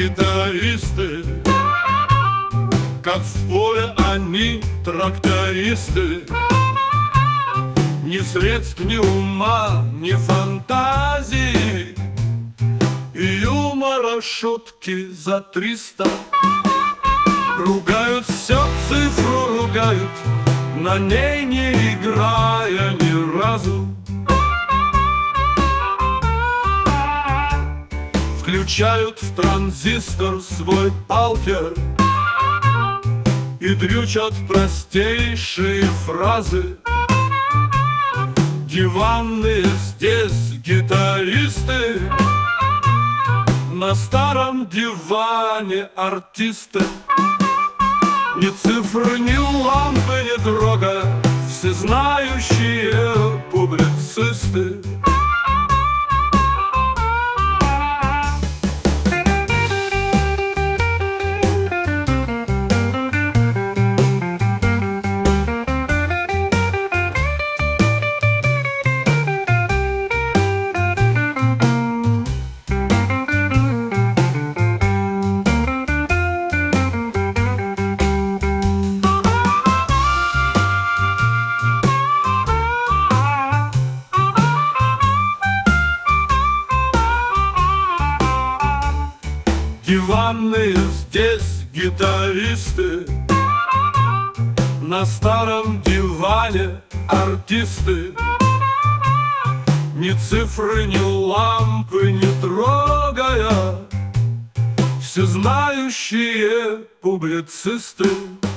гитаристы, как в поле они трактористы. Ни средств, ни ума, ни фантазии, и юмора шутки за 300. Ругают все, цифру ругают, на ней не играя ни разу. Включают в транзистор свой алкер и дрючат простейшие фразы. Диванные здесь гитаристы, на старом диване артисты. Ни цифры, ни лампы, ни дрога, всезнающие публицисты. Диванные здесь гитаристы, на старом диване артисты. Ни цифры, ни лампы не трогая, всезнающие публицисты.